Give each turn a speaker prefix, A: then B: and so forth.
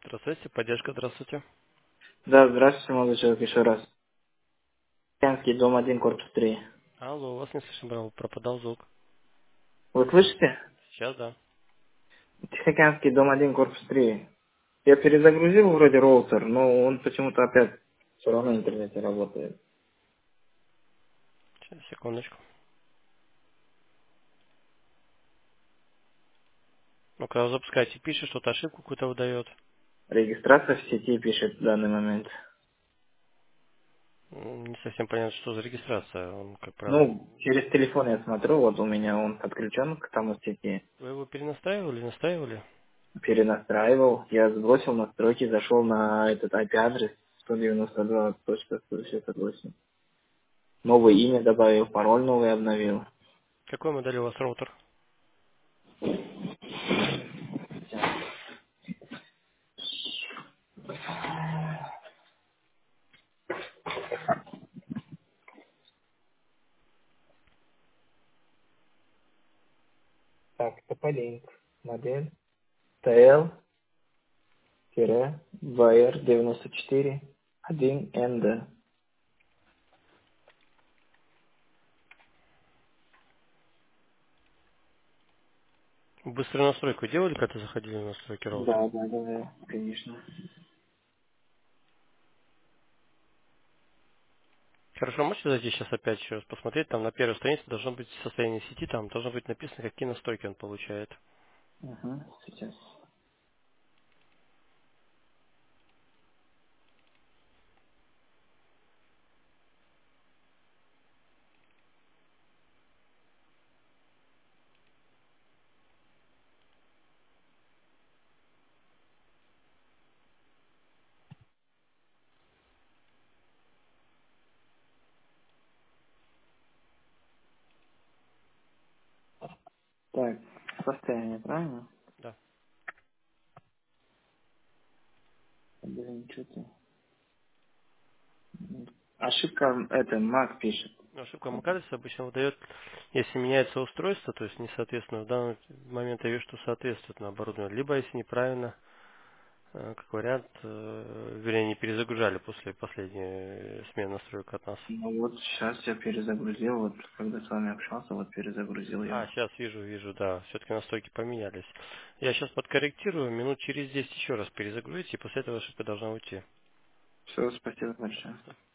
A: Здравствуйте, поддержка, здравствуйте.
B: Да, здравствуйте, молодой человек, еще раз. Тихоокеанский, дом 1, корпус 3.
A: Алло, у вас не слышно, браво, пропадал звук.
B: Вы слышите?
A: Сейчас, да.
B: Тихоокеанский, дом 1, корпус 3. Я перезагрузил вроде роутер, но он почему-то опять все равно в интернете работает.
A: Сейчас, секундочку. Ну, когда вы запускаете, пишет, что-то ошибку какую-то выдает.
B: Регистрация в сети пишет в данный момент.
A: Не совсем понятно, что за регистрация. Он, как правило,
B: Ну, через телефон я смотрю, вот у меня он подключен к тому сети.
A: вы его перенастраивали, настраивали?
B: Перенастраивал, я сбросил настройки, зашел на этот IP-адрес 192.168. Новое имя добавил, пароль новый обновил.
A: Какой модели у вас роутер?
B: Так, Тополинк. Модель TL-VR94 1ND.
A: Быструю настройку делали, когда заходили в настройки роутера?
B: Да, да, да, конечно.
A: Хорошо, можете зайти сейчас опять еще раз посмотреть, там на первой странице должно быть состояние сети, там должно быть написано, какие настройки он получает.
B: Угу, сейчас. Так, состояние, правильно?
A: Да.
B: Блин, что-то... Ошибка, это, Mac пишет.
A: Ну, ошибка MAC-адреса обычно выдает, если меняется устройство, то есть несоответственно, в данный момент я вижу, что соответствует на оборудование. Либо если неправильно, как вариант, вернее, не перезагружали после последней смены настроек от нас.
B: Ну вот, сейчас я перезагрузил, вот, когда с вами общался, вот перезагрузил
A: А,
B: его.
A: сейчас вижу, да, все-таки настройки поменялись. Я сейчас подкорректирую, минут через 10 еще раз перезагрузите, и после этого ошибка должна уйти.
B: Все, спасибо большое.